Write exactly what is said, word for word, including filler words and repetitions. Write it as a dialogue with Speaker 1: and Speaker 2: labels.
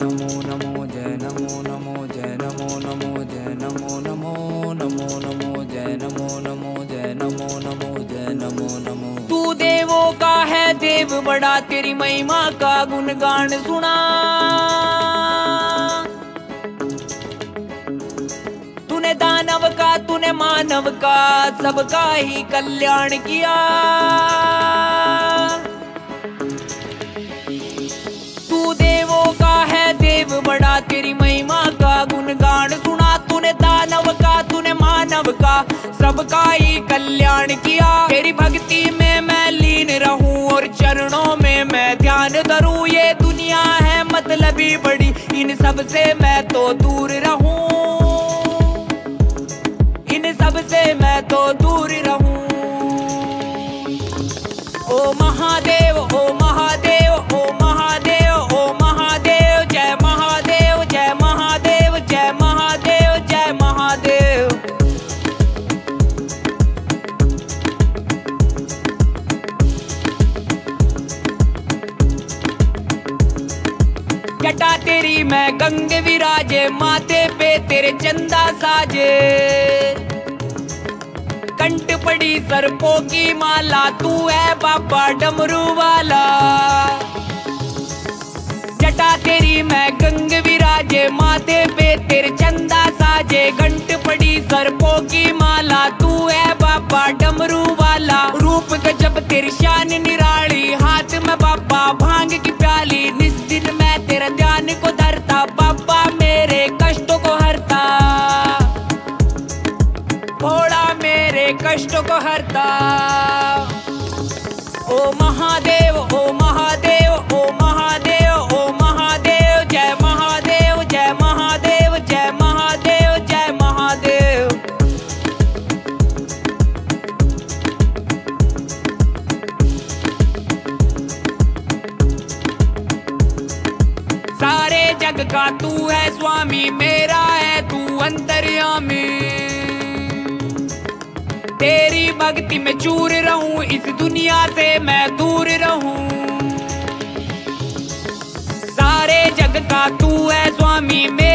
Speaker 1: नमो नमो जय नमो नमो जय नमो नमो जय नमो नमो नमो नमो जय नमो नमो जय नमो नमो जय नमो नमो। तू देवों का है देव बड़ा, तेरी महिमा का गुणगान सुना। तूने दानव का तूने मानव का सबका ही कल्याण किया। तू देवों का है देव बड़ा, तेरी महिमा का गुणगान सुना। तूने दानव का तूने मानव का सबका ही कल्याण किया। तेरी भक्ति में मैं लीन रहूं और चरणों में मैं ध्यान धरूं। ये दुनिया है मतलबी बड़ी, इन सब से मैं तो दूर रहूं। इन सब से मैं तो दूर रहूं। ओ महादेव ओ महादेव ओ महादेव ओ महादेव जय महादेव जय महादेव जय महादेव जय महादेव। जटा तेरी मैं गंग विराजे, माथे पे तेरे चंदा साजे। कंठ पड़ी सर्पों की माला, तू है बाबा डमरू वाला। जटा तेरी मैं गंग विराजे, माथे पे तेरे चंदा साजे। कंठ पड़ी सर्पों की माला, तू है बाबा डमरू वाला। रूप गजब तेरी शान निराली, हाथ में बाबा भांग की प्याली। निस दिन मैं तेरा ध्यान को धरता, बाबा मेरे कष्टों को हरता। भोला मेरे कष्टों को हरता। ओ महादेव ओ महादेव ओ महादेव ओ महादेव जय महादेव जय महादेव जय महादेव जय महादेव। सारे जग का तू है स्वामी, मेरा है तू अंतर्यामी। तेरी भक्ति में चूर रहूं, इस दुनिया से मैं दूर रहूं। सारे जग का तू है स्वामी,